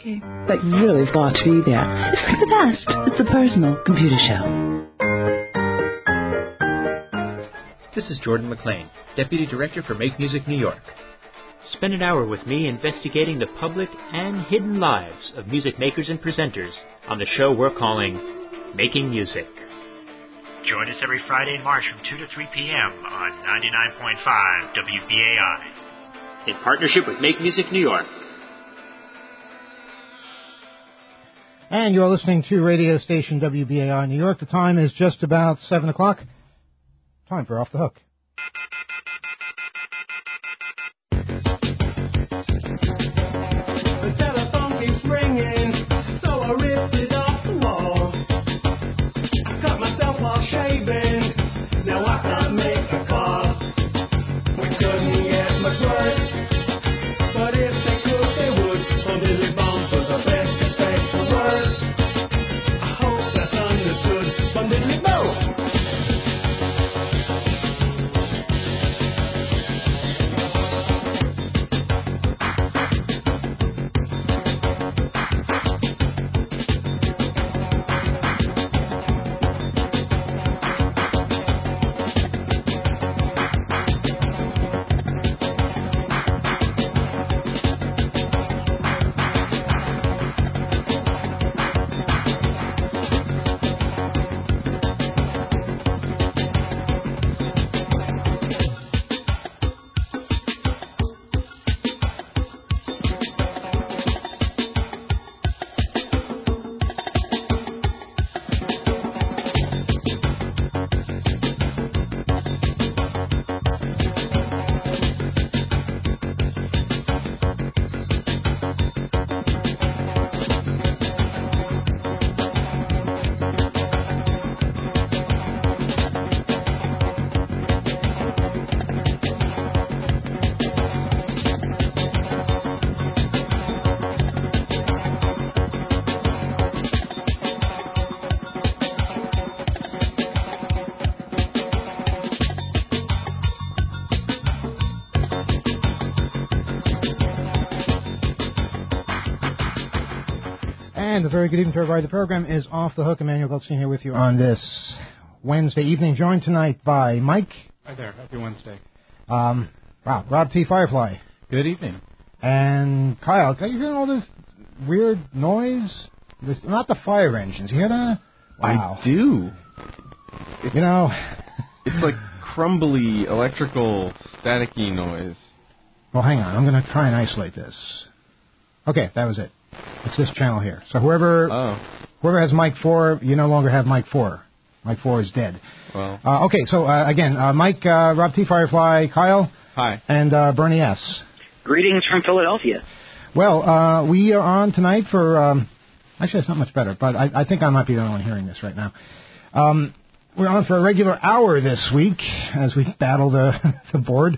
okay, but you really want to be there. It's like the best. It's a personal computer show. This is Jordan McLean, Deputy Director for Make Music New York. Spend an hour with me investigating the public and hidden lives of music makers and presenters on the show we're calling Making Music. Join us every Friday in March from 2 to 3 p.m. on 99.5 WBAI. In partnership with Make Music New York. And you're listening to radio station WBAI New York. The time is just about 7 o'clock. Time for Off the Hook. The telephone keeps ringing, so I ripped it off the wall. I cut myself while shaving, now I can't make a call. We couldn't get much worse, but if they could, they would. On Billy Bones was the best to say the words. I hope that's understood. From Billy Bones. And a very good evening to everybody. The program is Off the Hook. Emmanuel Goldstein here with you on this Wednesday evening, joined tonight by Mike. Hi there. Happy Wednesday. Rob T. Firefly. Good evening. And Kyle. Are you hearing all this weird noise? Not the fire engines. You hear that? Wow. I do. You know. It's like crumbly, electrical, staticky noise. Well, hang on. I'm going to try and isolate this. Okay, that was it. It's this channel here. So whoever has mic 4, you no longer have mic 4. Mic 4 is dead. Well. Okay, so again, Mike, Rob T. Firefly, Kyle. Hi. And Bernie S. Greetings from Philadelphia. Well, we are on tonight for, actually it's not much better, but I think I might be the only one hearing this right now. We're on for a regular hour this week as we battle the board.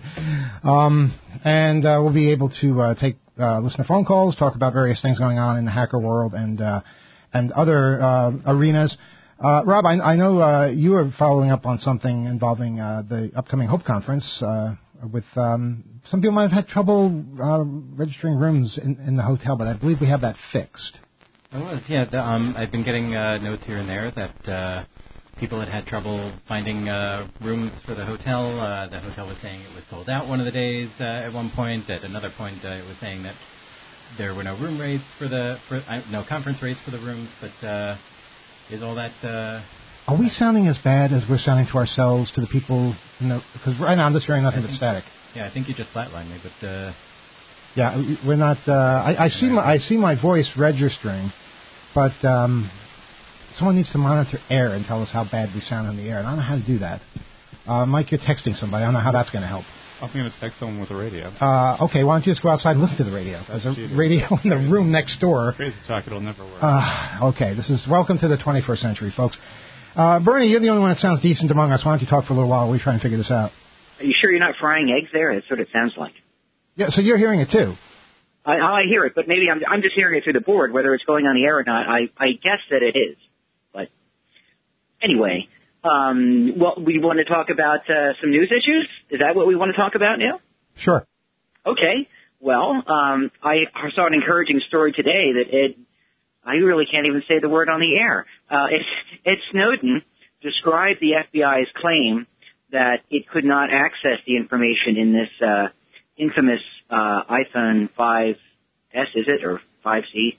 And we'll be able to take listener phone calls, talk about various things going on in the hacker world and other arenas. Rob, I know you are following up on something involving the upcoming Hope Conference with some people might have had trouble registering rooms in the hotel, but I believe we have that fixed. It was, yeah. I've been getting notes here and there that people had trouble finding rooms for the hotel. The hotel was saying it was sold out one of the days at one point. At another point, it was saying that there were no room rates no conference rates for the rooms. But is all that? Are we sounding as bad as we're sounding to ourselves, to the people? Because right now I'm just hearing nothing but static. Yeah, I think you just flatlined me, but. Yeah, we're not. I see my voice registering, but. Someone needs to monitor air and tell us how bad we sound on the air, and I don't know how to do that. Mike, you're texting somebody. I don't know how that's going to help. I'm going to text someone with a radio. Okay, why don't you just go outside and listen to the radio? There's a radio in the room next door. Crazy talk, it'll never work. Okay, this is welcome to the 21st century, folks. Bernie, you're the only one that sounds decent among us. Why don't you talk for a little while while we try and figure this out? Are you sure you're not frying eggs there? That's what it sounds like. Yeah, so you're hearing it too. I hear it, but maybe I'm just hearing it through the board, whether it's going on the air or not. I guess that it is. But anyway, well, we want to talk about some news issues. Is that what we want to talk about now? Sure. Okay. Well, I saw an encouraging story today that I really can't even say the word on the air. Ed Snowden described the FBI's claim that it could not access the information in this infamous iPhone 5S, is it, or 5C?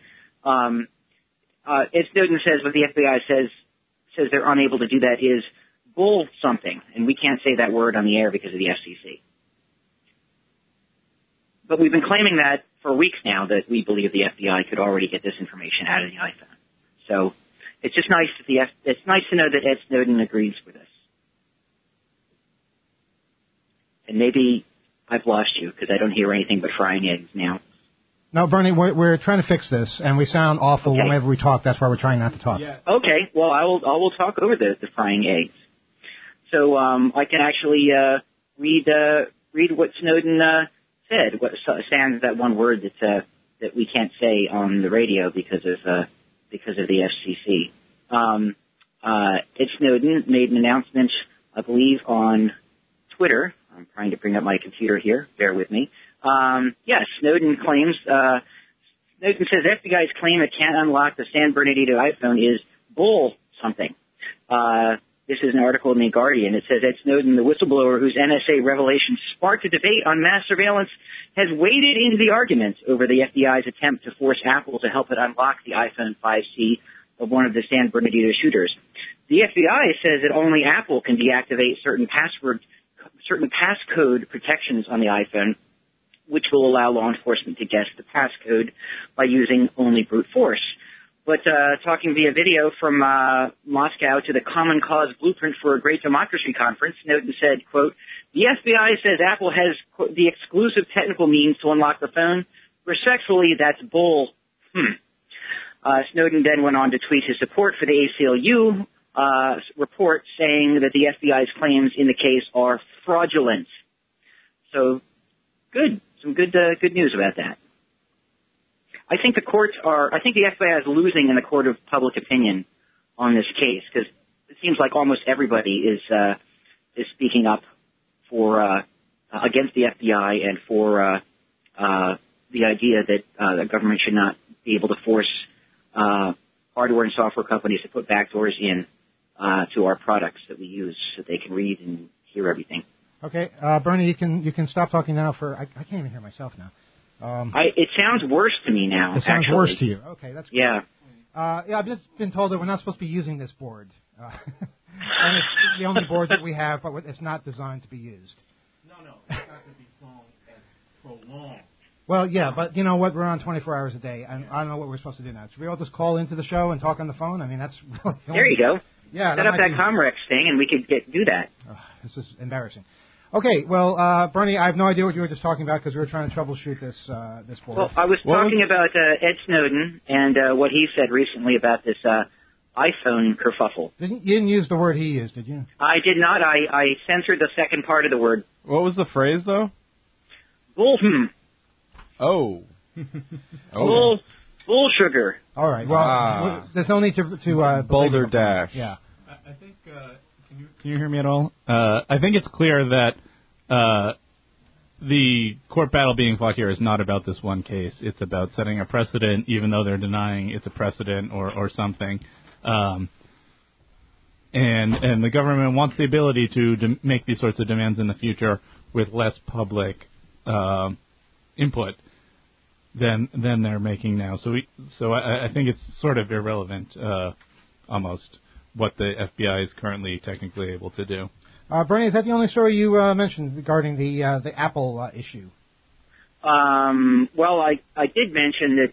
Ed Snowden says what the FBI says they're unable to do that is bull something, and we can't say that word on the air because of the FCC. But we've been claiming that for weeks now, that we believe the FBI could already get this information out of the iPhone. So it's just nice that it's nice to know that Ed Snowden agrees with us. And maybe I've lost you because I don't hear anything but frying eggs now. No, Bernie, we're trying to fix this, and we sound awful Okay. whenever we talk. That's why we're trying not to talk. Yeah. Okay, well, I will talk over the frying eggs. So I can actually read what Snowden said. What sans that one word that we can't say on the radio because of the FCC. Ed Snowden made an announcement, I believe, on Twitter. I'm trying to bring up my computer here. Bear with me. Yes, Snowden says FBI's claim it can't unlock the San Bernardino iPhone is bull something. This is an article in The Guardian. It says Ed Snowden, the whistleblower whose NSA revelations sparked a debate on mass surveillance, has waded into the arguments over the FBI's attempt to force Apple to help it unlock the iPhone 5C of one of the San Bernardino shooters. The FBI says that only Apple can deactivate certain passcode protections on the iPhone, which will allow law enforcement to guess the passcode by using only brute force. But talking via video from Moscow to the Common Cause Blueprint for a Great Democracy conference, Snowden said, quote, the FBI says Apple has, quote, the exclusive technical means to unlock the phone. Respectfully, that's bull. Snowden then went on to tweet his support for the ACLU report, saying that the FBI's claims in the case are fraudulent. So, good. Some good news about that. I think the FBI is losing in the court of public opinion on this case because it seems like almost everybody is speaking up for against the FBI and for the idea that the government should not be able to force hardware and software companies to put backdoors in to our products that we use so they can read and hear everything. Okay, Bernie, you can stop talking now. I can't even hear myself now. It sounds worse to me now. It sounds actually. worse to you. Okay, that's good. Yeah. I've just been told that we're not supposed to be using this board. And it's the only board that we have, but it's not designed to be used. No, it's not to be prolonged. Well, yeah, but you know what? We're on 24 hours a day. I don't know what we're supposed to do now. Should we all just call into the show and talk on the phone? I mean, that's really There you go. Yeah, set up that Comrex thing, and we could do that. This is embarrassing. Okay, well, Bernie, I have no idea what you were just talking about because we were trying to troubleshoot this board. Well, I was talking about Ed Snowden and what he said recently about this iPhone kerfuffle. You didn't use the word he used, did you? I did not. I censored the second part of the word. What was the phrase, though? Bull. Oh. Bull sugar. All right. Well, there's no need to Boulder Dash. Yeah. I think. Can you hear me at all? I think it's clear that the court battle being fought here is not about this one case. It's about setting a precedent, even though they're denying it's a precedent or something. And the government wants the ability to make these sorts of demands in the future with less public input than they're making now. So I think it's sort of irrelevant, almost, what the FBI is currently technically able to do. Bernie, is that the only story you mentioned regarding the Apple issue? Well, I did mention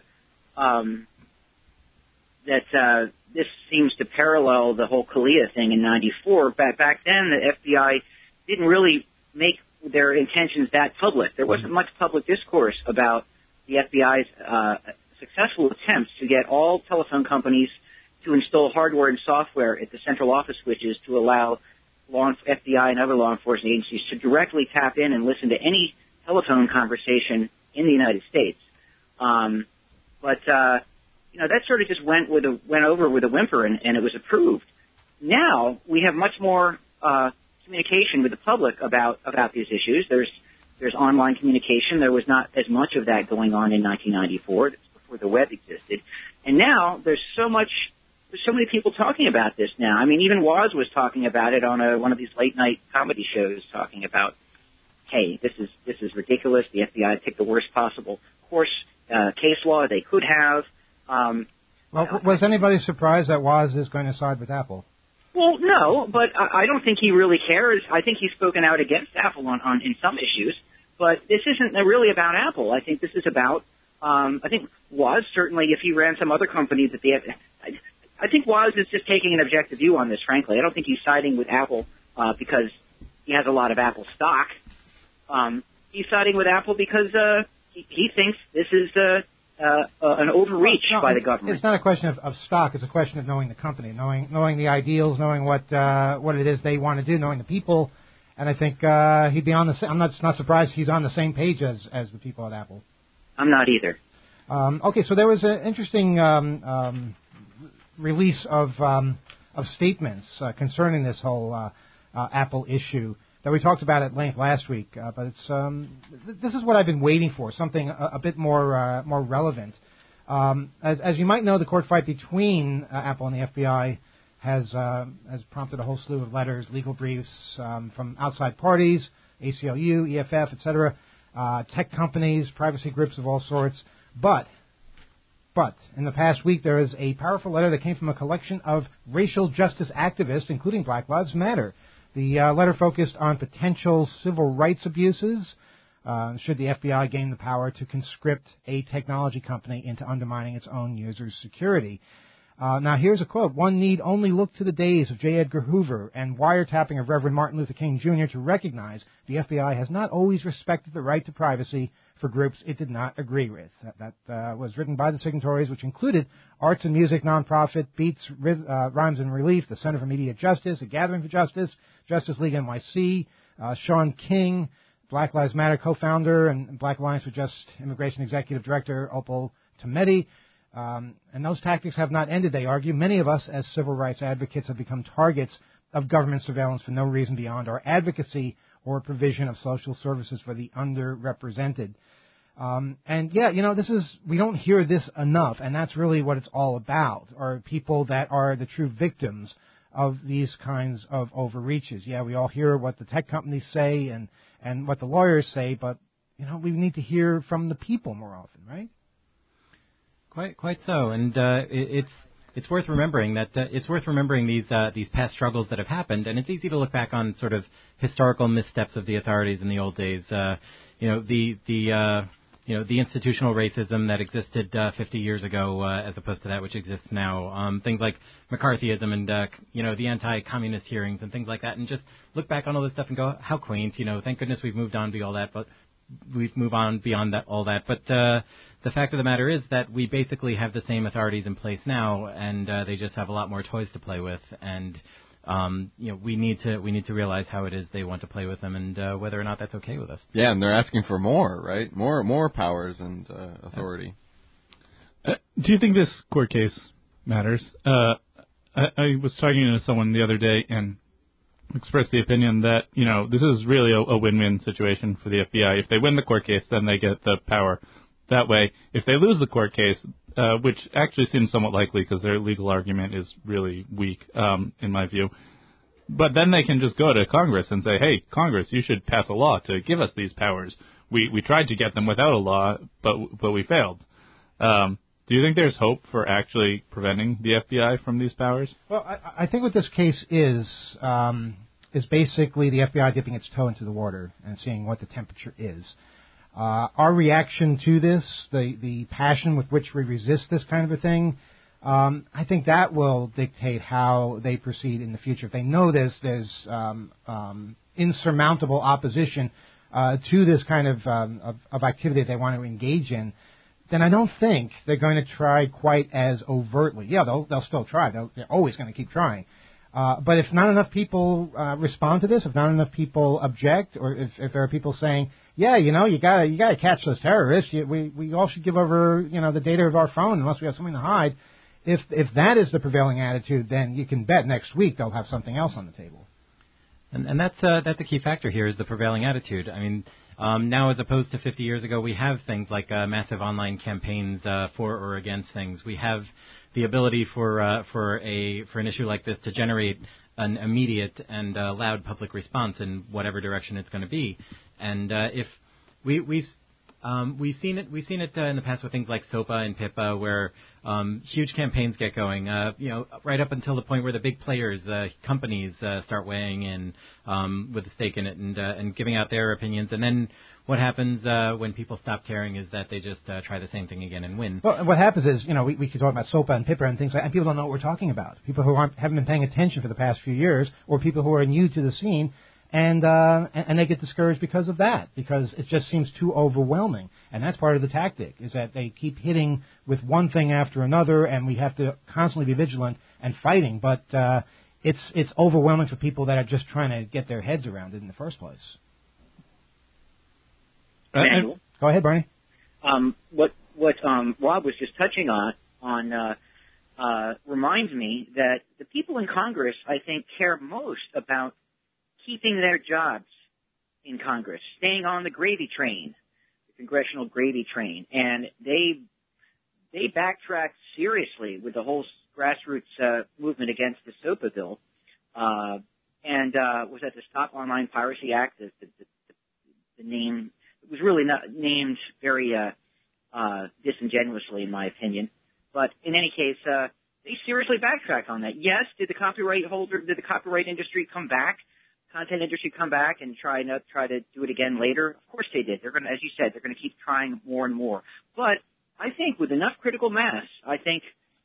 that this seems to parallel the whole Kalia thing in '94. Back then, the FBI didn't really make their intentions that public. There wasn't much public discourse about the FBI's successful attempts to get all telephone companies to install hardware and software at the central office switches to allow FBI and other law enforcement agencies to directly tap in and listen to any telephone conversation in the United States. But that sort of just went over with a whimper, and it was approved. Now we have much more communication with the public about these issues. There's There's online communication. There was not as much of that going on in 1994. That's before the web existed. And now there's so many people talking about this now. I mean, even Woz was talking about it on one of these late night comedy shows, talking about, hey, this is ridiculous. The FBI picked the worst possible case law they could have. Well, was anybody surprised that Woz is going to side with Apple? Well, no, but I don't think he really cares. I think he's spoken out against Apple in some issues, but this isn't really about Apple. I think this is about, I think Woz certainly, if he ran some other company I think Woz is just taking an objective view on this, frankly. I don't think he's siding with Apple because he has a lot of Apple stock. He's siding with Apple because he thinks this is an overreach by the government. It's not a question of stock. It's a question of knowing the company, knowing the ideals, knowing what it is they want to do, knowing the people. And I think he'd be on the. I'm not surprised he's on the same page as the people at Apple. I'm not either. Okay, so there was an interesting release of statements concerning this whole Apple issue that we talked about at length last week. But it's this is what I've been waiting for, something a bit more relevant. As you might know, the court fight between Apple and the FBI has prompted a whole slew of letters, legal briefs from outside parties, ACLU, EFF, etc., tech companies, privacy groups of all sorts. But in the past week, there is a powerful letter that came from a collection of racial justice activists, including Black Lives Matter. The letter focused on potential civil rights abuses should the FBI gain the power to conscript a technology company into undermining its own users' security. Now, here's a quote. One need only look to the days of J. Edgar Hoover and wiretapping of Reverend Martin Luther King Jr. to recognize the FBI has not always respected the right to privacy for groups it did not agree with. That was written by the signatories, which included arts and music nonprofit Beats, Rhymes and Relief, the Center for Media Justice, A Gathering for Justice, Justice League NYC, Sean King, Black Lives Matter co-founder and Black Alliance for Just Immigration Executive Director Opal Tometi. And those tactics have not ended, they argue. Many of us, as civil rights advocates, have become targets of government surveillance for no reason beyond our advocacy or provision of social services for the underrepresented. And yeah, we don't hear this enough, and that's really what it's all about, are people that are the true victims of these kinds of overreaches. Yeah, we all hear what the tech companies say and what the lawyers say, but, we need to hear from the people more often, right? Quite so, and it's worth remembering that these past struggles that have happened, and it's easy to look back on sort of historical missteps of the authorities in the old days. The institutional racism that existed 50 years ago, as opposed to that which exists now. Things like McCarthyism and the anti-communist hearings and things like that, and just look back on all this stuff and go, how quaint. Thank goodness we've moved on beyond that, but we've moved on beyond that, all that. But the fact of the matter is that we basically have the same authorities in place now, and they just have a lot more toys to play with. And we need to realize how it is they want to play with them, and whether or not that's okay with us. Yeah, and they're asking for more, right? More powers and authority. Do you think this court case matters? I was talking to someone the other day and expressed the opinion that, this is really a win-win situation for the FBI. If they win the court case, then they get the power that way. If they lose the court case, which actually seems somewhat likely because their legal argument is really weak, in my view, but then they can just go to Congress and say, hey, Congress, you should pass a law to give us these powers. We tried to get them without a law, but we failed. Do you think there's hope for actually preventing the FBI from these powers? Well, I think what this case is basically the FBI dipping its toe into the water and seeing what the temperature is. Our reaction to this, the passion with which we resist this kind of a thing, I think that will dictate how they proceed in the future. If they know there's insurmountable opposition to this kind of activity they want to engage in, then I don't think they're going to try quite as overtly. Yeah, they'll still try. They're always going to keep trying. But if not enough people respond to this, if not enough people object, or if there are people saying, yeah, you gotta catch those terrorists, we all should give over, the data of our phone unless we have something to hide. If that is the prevailing attitude, then you can bet next week they'll have something else on the table. And that's a key factor here is the prevailing attitude. I mean, Now, as opposed to 50 years ago, we have things like massive online campaigns for or against things. We have the ability for an issue like this to generate an immediate and loud public response in whatever direction it's going to be. And if we've seen it in the past with things like SOPA and PIPA, where huge campaigns get going, right up until the point where the big players, companies, start weighing in with a stake in it and giving out their opinions. And then what happens when people stop caring is that they just try the same thing again and win. Well, what happens is, we could talk about SOPA and PIPA and things like that, and people don't know what we're talking about. People who haven't been paying attention for the past few years, or people who are new to the scene, and they get discouraged because of that, because it just seems too overwhelming. And that's part of the tactic, is that they keep hitting with one thing after another, and we have to constantly be vigilant and fighting. But it's overwhelming for people that are just trying to get their heads around it in the first place. Go ahead, Bernie. What Rob was just touching on reminds me that the people in Congress, I think, care most about keeping their jobs in Congress, staying on the gravy train, the congressional gravy train, and they backtracked seriously with the whole grassroots movement against the SOPA bill, and was that the Stop Online Piracy Act? The name. It was really not named very disingenuously, in my opinion. But in any case, they seriously backtracked on that. Yes, did the copyright industry come back, content industry come back and try to do it again later? Of course they did. They're going to, as you said, they're going to keep trying more and more. But I think with enough critical mass, I think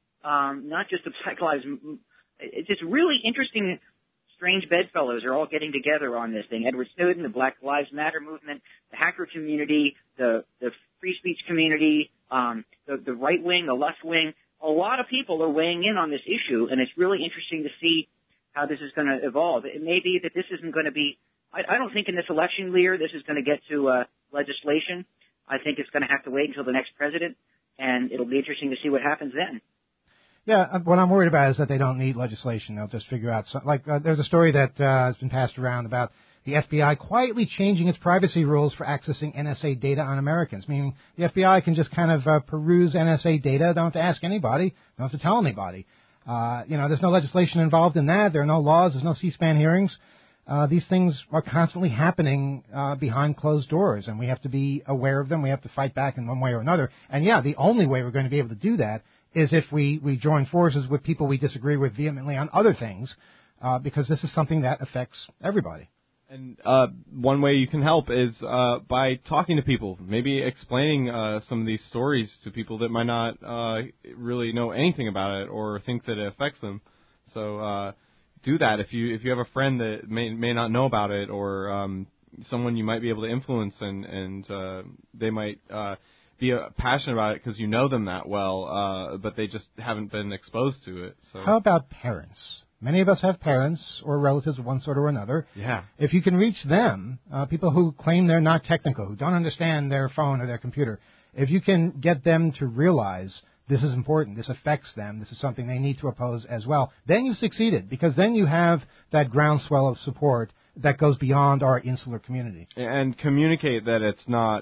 not just the Black Lives, it's just really interesting. Strange bedfellows are all getting together on this thing. Edward Snowden, the Black Lives Matter movement, the hacker community, the free speech community, the right wing, the left wing. A lot of people are weighing in on this issue, and it's really interesting to see how this is going to evolve. It may be that this isn't going to be – I don't think in this election year this is going to get to legislation. I think it's going to have to wait until the next president, and it'll be interesting to see what happens then. Yeah, what I'm worried about is that they don't need legislation. They'll just figure out something. There's a story that has been passed around about the FBI quietly changing its privacy rules for accessing NSA data on Americans, meaning the FBI can just kind of peruse NSA data. Don't have to ask anybody. Don't have to tell anybody. There's no legislation involved in that. There are no laws. There's no C-SPAN hearings. These things are constantly happening behind closed doors, and we have to be aware of them. We have to fight back in one way or another. And, yeah, the only way we're going to be able to do that is if we join forces with people we disagree with vehemently on other things, because this is something that affects everybody. And one way you can help is by talking to people, maybe explaining some of these stories to people that might not really know anything about it or think that it affects them. So do that if you have a friend that may not know about it, or someone you might be able to influence, and they might be passionate about it because you know them that well, but they just haven't been exposed to it. So how about parents? Many of us have parents or relatives of one sort or another. Yeah. If you can reach them, people who claim they're not technical, who don't understand their phone or their computer, if you can get them to realize this is important, this affects them, this is something they need to oppose as well, then you've succeeded, because then you have that groundswell of support that goes beyond our insular community. And communicate that it's not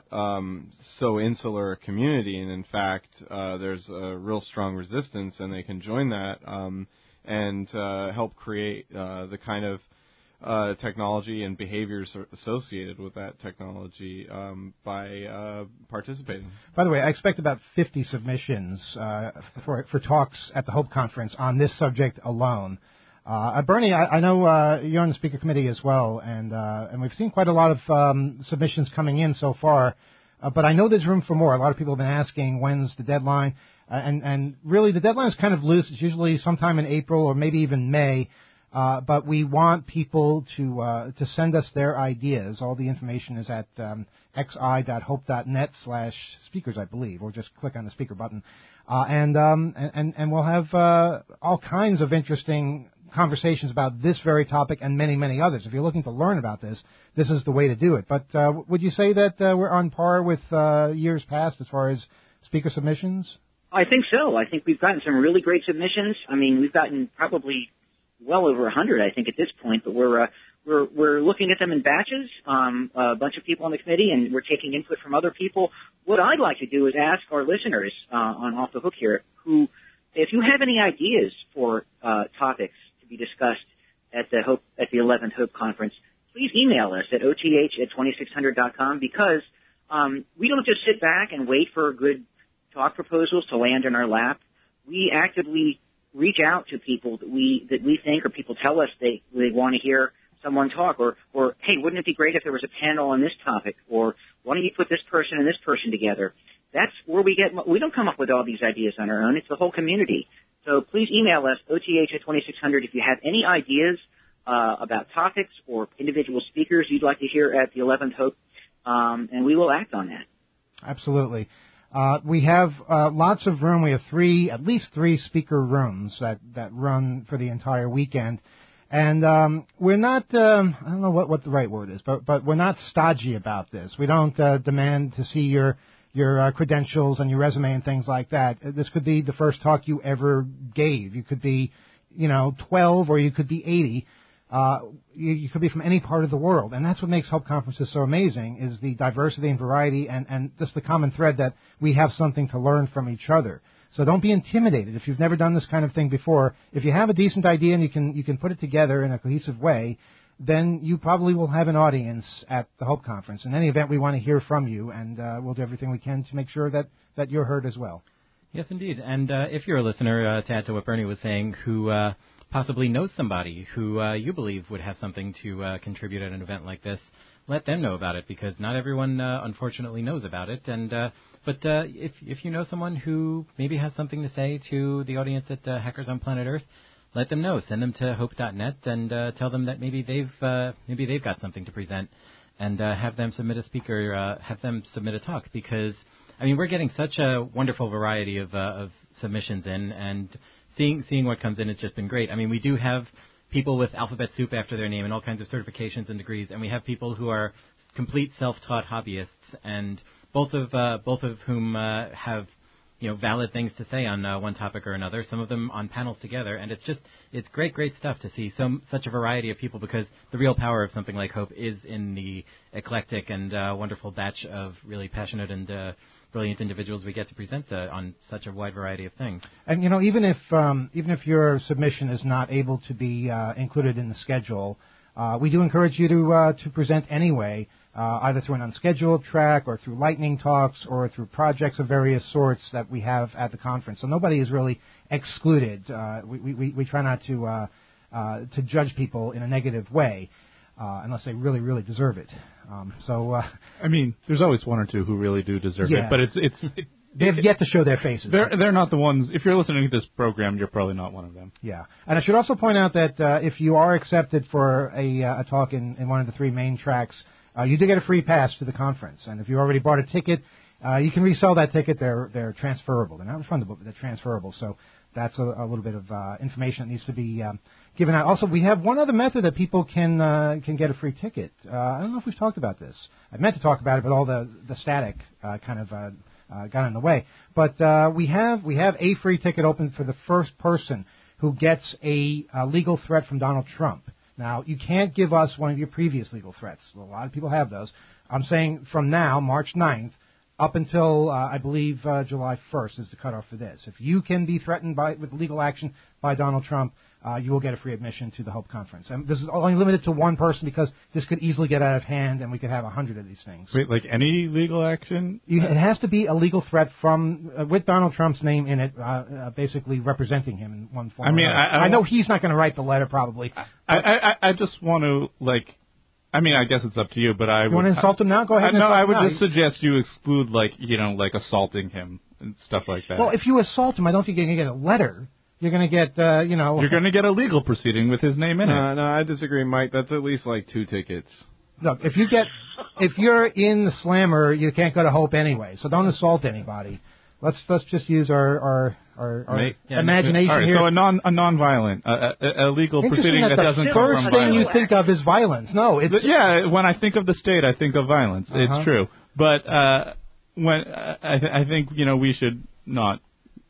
so insular a community, and in fact there's a real strong resistance, and they can join that and help create the kind of technology and behaviors associated with that technology by participating. By the way, I expect about 50 submissions for talks at the Hope Conference on this subject alone. Bernie, I know you're on the speaker committee as well, and we've seen quite a lot of submissions coming in so far, but I know there's room for more. A lot of people have been asking when's the deadline, and really the deadline is kind of loose. It's usually sometime in April or maybe even May, but we want people to send us their ideas. All the information is at xi.hope.net/speakers, I believe, or just click on the speaker button, and we'll have all kinds of interesting conversations about this very topic and many, many others. If you're looking to learn about this, this is the way to do it. But would you say that we're on par with years past as far as speaker submissions? I think so. I think we've gotten some really great submissions. I mean, we've gotten probably well over 100, I think, at this point. But we're we're looking at them in batches, a bunch of people on the committee, and we're taking input from other people. What I'd like to do is ask our listeners on Off the Hook here, who, if you have any ideas for topics to be discussed at the 11th Hope Conference, please email us at oth@2600.com, because we don't just sit back and wait for good talk proposals to land in our lap. We actively reach out to people that we think, or people tell us they want to hear someone talk, or hey, wouldn't it be great if there was a panel on this topic, or why don't you put this person and this person together? That's where we don't come up with all these ideas on our own. It's the whole community. So please email us, oth@2600, if you have any ideas about topics or individual speakers you'd like to hear at the 11th Hope, and we will act on that. Absolutely. We have lots of room. We have at least three speaker rooms that run for the entire weekend. And we're not, I don't know what the right word is, but we're not stodgy about this. We don't demand to see your credentials and your resume and things like that. This could be the first talk you ever gave. You could be, 12, or you could be 80. You could be from any part of the world. And that's what makes Hope Conferences so amazing, is the diversity and variety and just the common thread that we have something to learn from each other. So don't be intimidated if you've never done this kind of thing before. If you have a decent idea and you can put it together in a cohesive way, then you probably will have an audience at the Hope Conference. In any event, we want to hear from you, and we'll do everything we can to make sure that you're heard as well. Yes, indeed. And if you're a listener, to add to what Bernie was saying, who possibly knows somebody who you believe would have something to contribute at an event like this, let them know about it, because not everyone, unfortunately, knows about it. And But if you know someone who maybe has something to say to the audience at Hackers on Planet Earth, let them know. Send them to hope.net and tell them that maybe they've got something to present, and have them submit a speaker, have them submit a talk, because we're getting such a wonderful variety of submissions in, and seeing what comes in has just been great. We do have people with alphabet soup after their name and all kinds of certifications and degrees, and we have people who are complete self-taught hobbyists, and both of whom have valid things to say on one topic or another. Some of them on panels together, and it's great stuff to see such a variety of people, because the real power of something like Hope is in the eclectic and wonderful batch of really passionate and brilliant individuals we get to present on such a wide variety of things. And even if your submission is not able to be included in the schedule, we do encourage you to present anyway, either through an unscheduled track or through lightning talks or through projects of various sorts that we have at the conference. So nobody is really excluded. We try not to judge people in a negative way, unless they really, really deserve it. There's always one or two who really do deserve it, but they have yet to show their faces. They're not the ones. If you're listening to this program, you're probably not one of them. Yeah, and I should also point out that if you are accepted for a talk in one of the three main tracks, you do get a free pass to the conference. And if you already bought a ticket, you can resell that ticket. They're transferable. They're not refundable, but they're transferable. So that's a little bit of information that needs to be given out. Also, we have one other method that people can get a free ticket. I don't know if we've talked about this. I meant to talk about it, but all the static kind of got in the way. But we have a free ticket open for the first person who gets a legal threat from Donald Trump. Now, you can't give us one of your previous legal threats. Well, a lot of people have those. I'm saying from now, March 9th, up until, I believe, July 1st is the cutoff for this. If you can be threatened with legal action by Donald Trump, you will get a free admission to the Hope Conference. And this is only limited to one person, because this could easily get out of hand, and we could have 100 of these things. Wait, like any legal action? It has to be a legal threat with Donald Trump's name in it, basically representing him in one form. I know he's not going to write the letter, probably. I just want to, I guess it's up to you, but You want to insult him now? Go ahead. I would just suggest you exclude, assaulting him and stuff like that. Well, if you assault him, I don't think you're going to get a letter. You're going to get, You're going to get a legal proceeding with his name in it. No, I disagree, Mike. That's at least 2 tickets. Look, if you're in the slammer, you can't go to Hope anyway. So don't assault anybody. Let's just use our imagination all right, here. So a non-violent, a legal proceeding that doesn't come from violence. The first thing you think of is violence. No, it's when I think of the state, I think of violence. It's true, but when I think we should not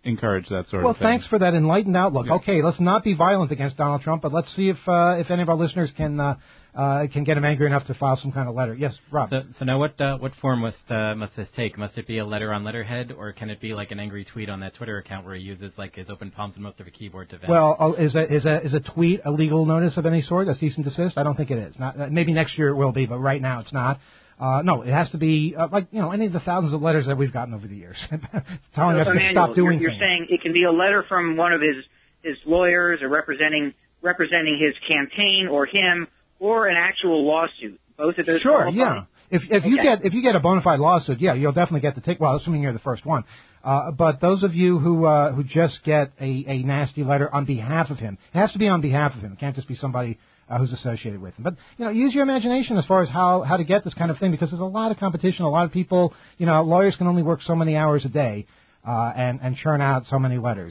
encourage that sort Well, of thing. thanks for that enlightened outlook. Yeah. Okay, let's not be violent against Donald Trump, but let's see if any of our listeners can get him angry enough to file some kind of letter. Yes, Rob. So now what form must this take? Must it be a letter on letterhead, or can it be like an angry tweet on that Twitter account where he uses like his open palms and most of a keyboard to vent? Well, is a tweet a legal notice of any sort, a cease and desist? I don't think it is. Not maybe next year it will be, but right now it's not. No, it has to be like any of the thousands of letters that we've gotten over the years telling us to stop doing you're things. saying it can be a letter from one of his lawyers or representing his campaign or him, or an actual lawsuit. Both of those. Sure, qualify? yeah. If you get a bona fide lawsuit, yeah, you'll definitely get the ticket. Well, assuming you're the first one. But those of you who just get a nasty letter on behalf of him, it has to be on behalf of him. It can't just be somebody who's associated with him. But use your imagination as far as how to get this kind of thing, because there's a lot of competition. A lot of people, lawyers can only work so many hours a day. And churn out so many letters.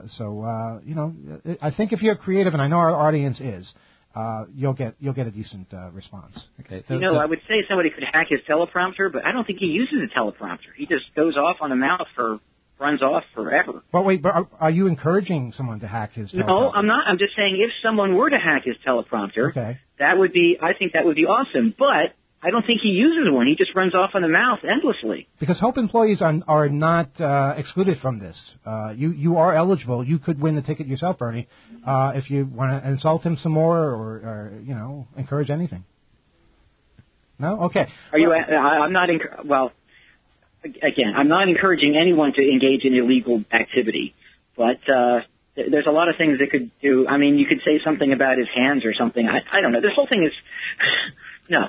I think if you're creative, and I know our audience is, you'll get a decent response. Okay. I would say somebody could hack his teleprompter, but I don't think he uses a teleprompter. He just goes off on the mouth runs off forever. But wait, are you encouraging someone to hack his teleprompter? No, I'm not. I'm just saying if someone were to hack his teleprompter, I think that would be awesome. But I don't think he uses one. He just runs off on the mouth endlessly. Because Hope employees are not excluded from this. You are eligible. You could win the ticket yourself, Bernie, if you want to insult him some more or encourage anything. No? Okay. I'm not. Again, I'm not encouraging anyone to engage in illegal activity, but there's a lot of things they could do. I mean, you could say something about his hands or something. I don't know. This whole thing is no.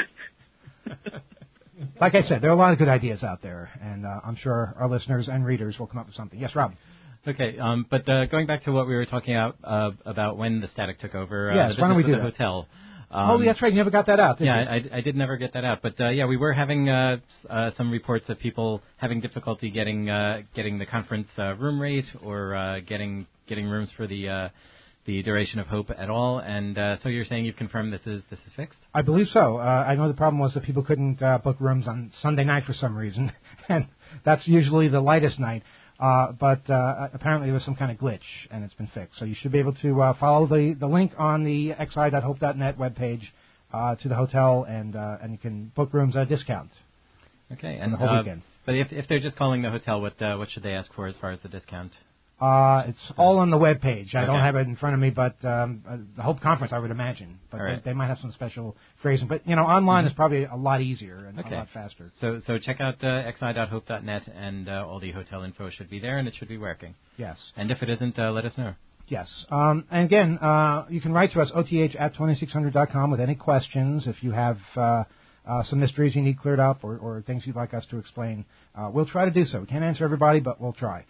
Like I said, there are a lot of good ideas out there, and I'm sure our listeners and readers will come up with something. Yes, Rob. Okay, but going back to what we were talking about when the static took over, yes, the why don't we do the that? Hotel. That's right. You never got that out, did you? I did never get that out. But, we were having some reports of people having difficulty getting the conference room rate or getting rooms for the duration of Hope at all. And so you're saying you've confirmed this is fixed? I believe so. I know the problem was that people couldn't book rooms on Sunday night for some reason, and that's usually the lightest night. But apparently there was some kind of glitch, and it's been fixed. So you should be able to follow the link on the xi.hope.net webpage to the hotel, and you can book rooms at a discount. Okay, and the whole weekend. But if they're just calling the hotel, what should they ask for as far as the discount? It's all on the webpage. I don't have it in front of me, but the Hope Conference, I would imagine. But they might have some special phrasing. But, online is probably a lot easier and a lot faster. So check out xi.hope.net, and all the hotel info should be there, and it should be working. Yes. And if it isn't, let us know. Yes. And again, you can write to us, oth@2600.com, with any questions. If you have some mysteries you need cleared up or things you'd like us to explain, we'll try to do so. We can't answer everybody, but we'll try.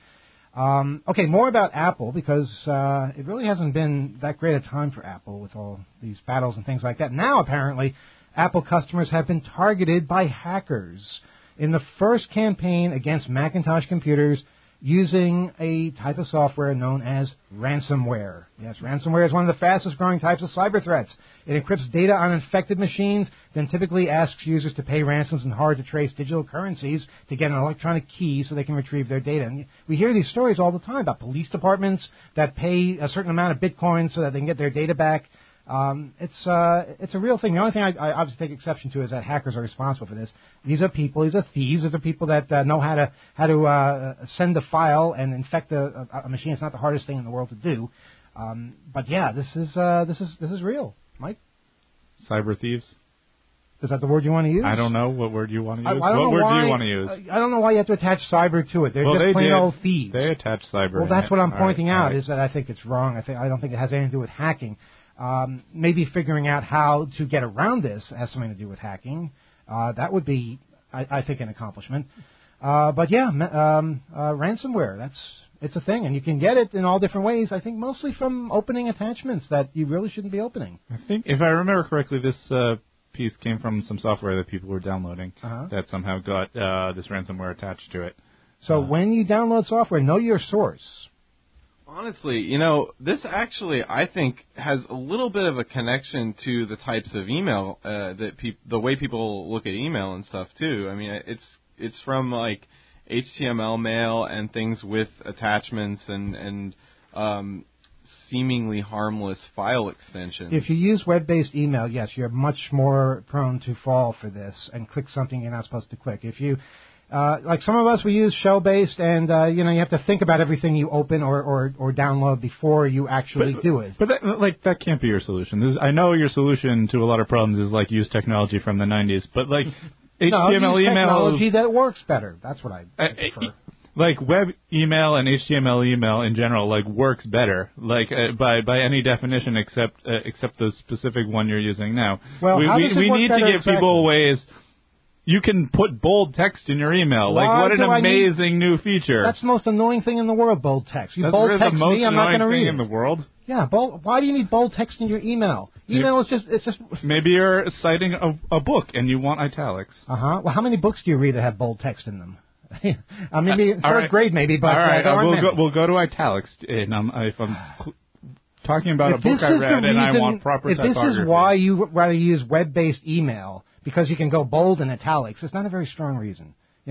Okay, more about Apple, because it really hasn't been that great a time for Apple with all these battles and things like that. Now, apparently, Apple customers have been targeted by hackers in the first campaign against Macintosh computers using a type of software known as ransomware. Yes, ransomware is one of the fastest growing types of cyber threats. It encrypts data on infected machines, then typically asks users to pay ransoms in hard-to-trace digital currencies to get an electronic key so they can retrieve their data. And we hear these stories all the time about police departments that pay a certain amount of Bitcoin so that they can get their data back. It's a real thing. The only thing I obviously take exception to is that hackers are responsible for this. These are people. These are thieves. These are people that know how to send a file and infect a machine. It's not the hardest thing in the world to do. But yeah, this is real, Mike. Cyber thieves. Is that the word you want to use? I don't know what word you want to use. What word do you want to use? I don't know why you have to attach cyber to it. They're just plain old thieves. They attach cyber. Well, that's what I'm pointing out. Is that I think it's wrong. I don't think it has anything to do with hacking. Maybe figuring out how to get around this has something to do with hacking. That would be, I think, an accomplishment. But yeah, ransomware, it's a thing, and you can get it in all different ways, I think mostly from opening attachments that you really shouldn't be opening. I think, if I remember correctly, this piece came from some software that people were downloading that somehow got this ransomware attached to it. So when you download software, know your source. Honestly, this actually, I think, has a little bit of a connection to the types of email the way people look at email and stuff too. I mean, it's from like HTML mail and things with attachments and seemingly harmless file extensions. If you use web-based email, yes, you're much more prone to fall for this and click something you're not supposed to click. If you, like some of us, we use shell-based, and you have to think about everything you open or download before you actually do it. But that can't be your solution. I know your solution to a lot of problems is use technology from the 90s, but HTML use email technology that works better. That's what I prefer. Web email and HTML email in general works better by any definition except the specific one you're using now. Well, we need to give people ways. You can put bold text in your email. What an amazing new feature! That's the most annoying thing in the world. Bold text. That's bold really text the most me, I'm not going to read in the world. Yeah, bold. Why do you need bold text in your email? Email is just. Maybe you're citing a book and you want italics. Well, how many books do you read that have bold text in them? Maybe third grade, maybe. But all right, we'll go to italics. And if I'm talking about a book I read and I want proper typography. If this is why you rather use web-based email because you can go bold in italics, it's not a very strong reason.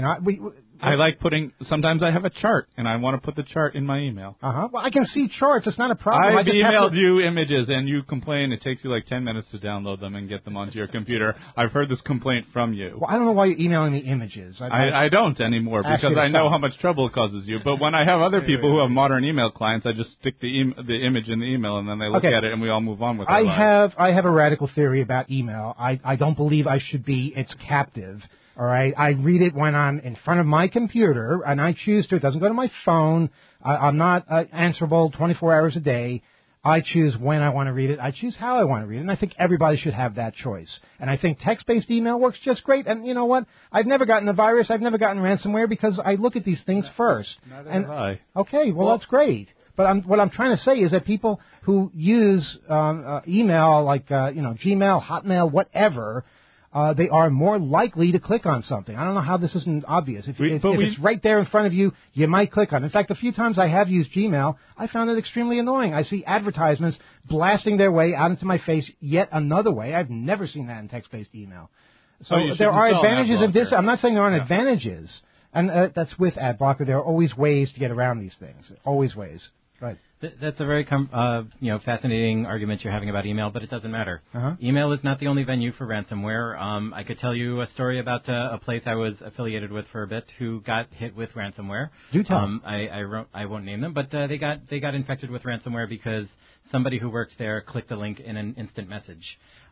I like sometimes I have a chart, and I want to put the chart in my email. Well, I can see charts. It's not a problem. I've emailed you images, and you complain it takes you 10 minutes to download them and get them onto your computer. I've heard this complaint from you. Well, I don't know why you're emailing me images. I don't anymore because I know how much trouble it causes you. But when I have other people who have modern email clients, I just stick the image in the email, and then they look at it, and we all move on with our lives. I have a radical theory about email. I don't believe I should be its captive. All right, I read it when I'm in front of my computer, and I choose to. It doesn't go to my phone. I'm not answerable 24 hours a day. I choose when I want to read it. I choose how I want to read it, and I think everybody should have that choice. And I think text-based email works just great. And you know what? I've never gotten a virus. I've never gotten ransomware because I look at these things first. Neither have I. Okay, well, that's great. But what I'm trying to say is that people who use email like Gmail, Hotmail, whatever. They are more likely to click on something. I don't know how this isn't obvious. If it's right there in front of you, you might click on it. In fact, a few times I have used Gmail, I found it extremely annoying. I see advertisements blasting their way out into my face yet another way. I've never seen that in text-based email. So there are advantages of this. I'm not saying there aren't advantages. And that's with ad blocker. There are always ways to get around these things. Always ways. Right. That's a very fascinating argument you're having about email, but it doesn't matter. Email is not the only venue for ransomware. I could tell you a story about a place I was affiliated with for a bit who got hit with ransomware. Do tell. I won't name them, but they got infected with ransomware because somebody who worked there clicked a link in an instant message.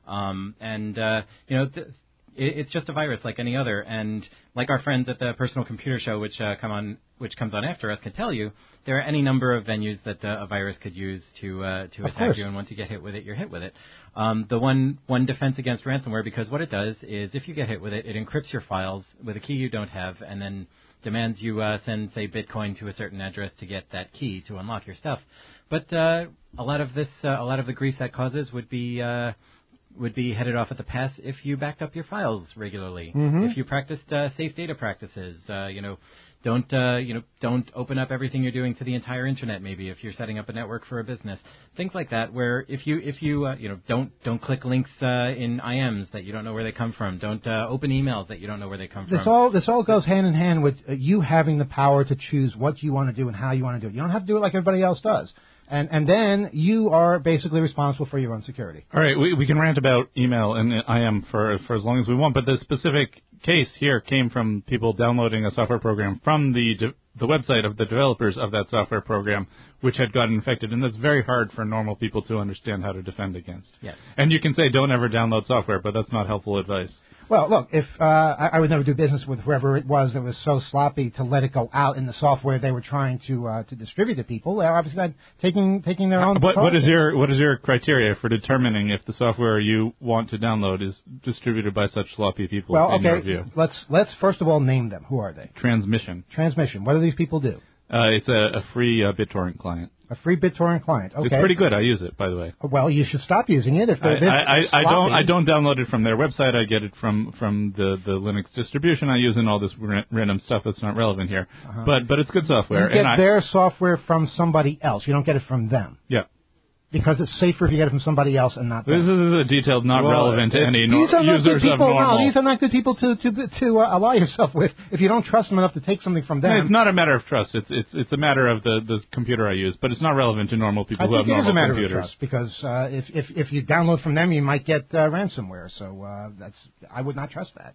It's just a virus like any other, and like our friends at the Personal Computer Show, which comes on after us, can tell you, there are any number of venues that a virus could use to attack you, and once you get hit with it, you're hit with it. The one defense against ransomware, because what it does is, if you get hit with it, it encrypts your files with a key you don't have, and then demands you send, say, Bitcoin to a certain address to get that key to unlock your stuff. But a lot of the grief that causes would be headed off at the pass if you backed up your files regularly. If you practiced safe data practices, don't open up everything you're doing to the entire internet. Maybe if you're setting up a network for a business, things like that. Where if you don't click links in IMs that you don't know where they come from. Don't open emails that you don't know where they come from. This all goes hand in hand with you having the power to choose what you want to do and how you want to do it. You don't have to do it like everybody else does. And then you are basically responsible for your own security. All right, we can rant about email and IM for as long as we want, but the specific case here came from people downloading a software program from the website of the developers of that software program, which had gotten infected, and that's very hard for normal people to understand how to defend against. Yes. And you can say don't ever download software, but that's not helpful advice. Well, look, if I would never do business with whoever it was that was so sloppy to let it go out in the software they were trying to distribute to people. They're obviously not taking their own. What is your criteria for determining if the software you want to download is distributed by such sloppy people? Well, in your view? Let's first of all name them. Who are they? Transmission. What do these people do? It's a free BitTorrent client. A free BitTorrent client. Okay. It's pretty good. I use it, by the way. Well, you should stop using it if they're this sloppy. I don't download it from their website. I get it from the Linux distribution I use and all this random stuff that's not relevant here. But it's good software. You get their software from somebody else. You don't get it from them. Yeah. because it's safer if you get it from somebody else and not them. This is a detail not relevant to any users of normal. No, these are not good people to ally yourself with if you don't trust them enough to take something from them. It's not a matter of trust. It's a matter of the computer I use, but it's not relevant to normal people who have normal computers. I think it is a matter of trust because if you download from them, you might get ransomware. So I would not trust that.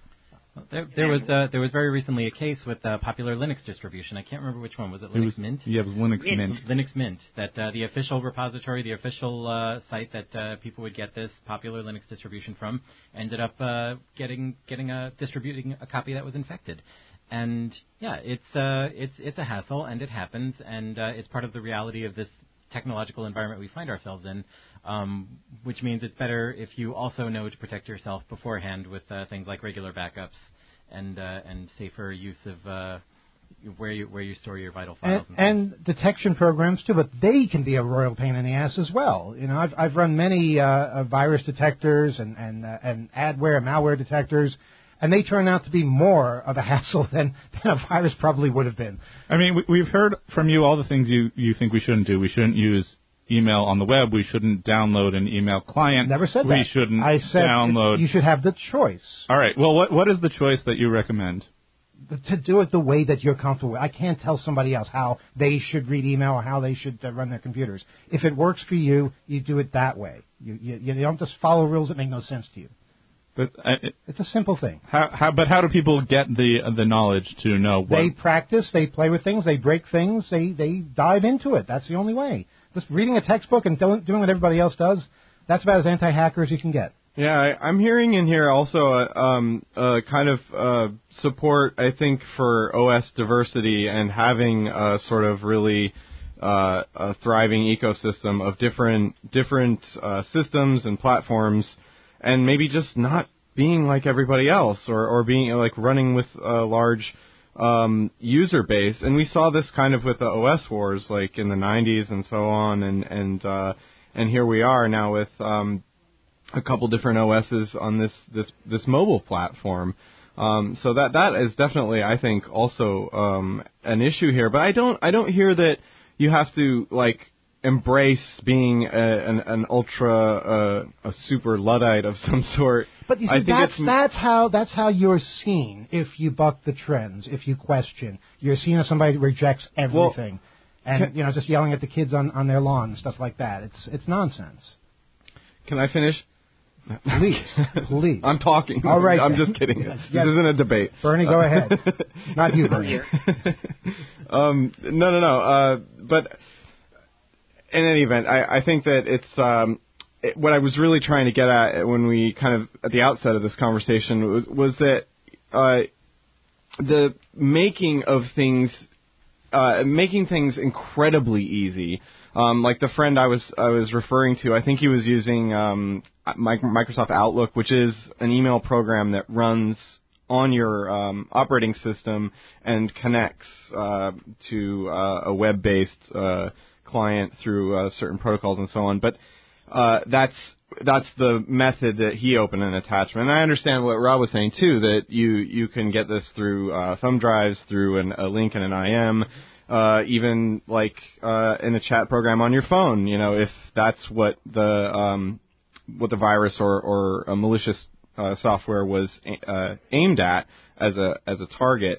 There was very recently a case with a popular Linux distribution. I can't remember which one. Was it Linux Mint? Yeah, it was Linux Mint. Linux Mint. That the official repository, the official site that people would get this popular Linux distribution from, ended up distributing a copy that was infected. And yeah, it's a hassle, and it happens, and it's part of the reality of this technological environment we find ourselves in, which means it's better if you also know to protect yourself beforehand with things like regular backups and safer use of where you store your vital files. And detection programs too, but they can be a royal pain in the ass as well. You know, I've run many virus detectors and adware, malware detectors. And they turn out to be more of a hassle than a virus probably would have been. I mean, we've heard from you all the things you think we shouldn't do. We shouldn't use email on the web. We shouldn't download an email client. Never said that. We shouldn't download. You should have the choice. All right. Well, what is the choice that you recommend? To do it the way that you're comfortable with. I can't tell somebody else how they should read email or how they should run their computers. If it works for you, you do it that way. You don't just follow rules that make no sense to you. But it's a simple thing. But how do people get the knowledge to know what? They practice, they play with things, they break things, they dive into it. That's the only way. Just reading a textbook and doing what everybody else does, that's about as anti-hacker as you can get. Yeah, I'm hearing in here also a kind of support, I think, for OS diversity and having a sort of really a thriving ecosystem of different systems and platforms. And maybe just not being like everybody else, or being like running with a large user base. And we saw this kind of with the OS wars, like in the 90s and so on. And here we are now with a couple different OSs on this mobile platform. So that is definitely, I think, also an issue here. But I don't hear that you have to like embrace being an ultra a super Luddite of some sort. But you see, that's how you're seen if you buck the trends, if you question. You're seen as somebody who rejects everything, and just yelling at the kids on their lawn and stuff like that. It's nonsense. Can I finish? Please. I'm talking. All right. I'm just kidding. This isn't a debate. Bernie, go ahead. Not you, Bernie. No. But in any event, I think that it's what I was really trying to get at when we kind of at the outset of this conversation was that the making things incredibly easy. Like the friend I was referring to, I think he was using Microsoft Outlook, which is an email program that runs on your operating system and connects to a web-based client through certain protocols and so on. But that's the method that he opened an attachment. And I understand what Rob was saying too, that you can get this through thumb drives, through a link in an IM. Even like in a chat program on your phone, if that's what the virus or a malicious software was aimed at as a target.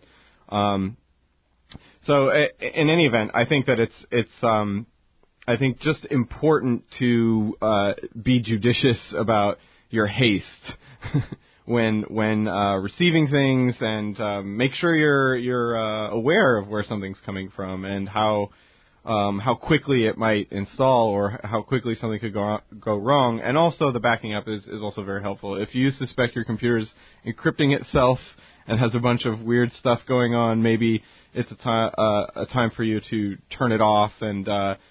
So in any event, I think that it's I think just important to be judicious about your haste when receiving things, and make sure you're aware of where something's coming from and how quickly it might install or how quickly something could go wrong. And also the backing up is also very helpful. If you suspect your computer's encrypting itself and has a bunch of weird stuff going on, maybe it's a time for you to turn it off and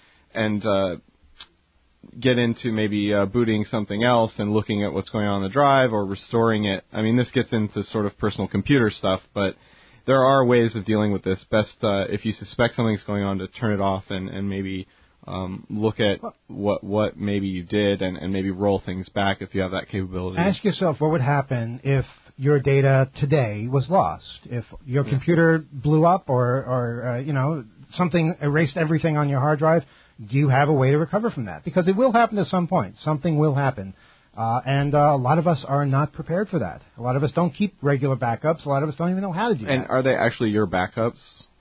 get into maybe booting something else and looking at what's going on the drive or restoring it. I mean, this gets into sort of personal computer stuff, but there are ways of dealing with this. Best if you suspect something's going on, to turn it off and maybe look at what maybe you did and maybe roll things back if you have that capability. Ask yourself what would happen if your data today was lost, if your computer blew up or something erased everything on your hard drive. do you have a way to recover from that? Because it will happen at some point. Something will happen. And a lot of us are not prepared for that. A lot of us don't keep regular backups. A lot of us don't even know how to do that. And are they actually your backups?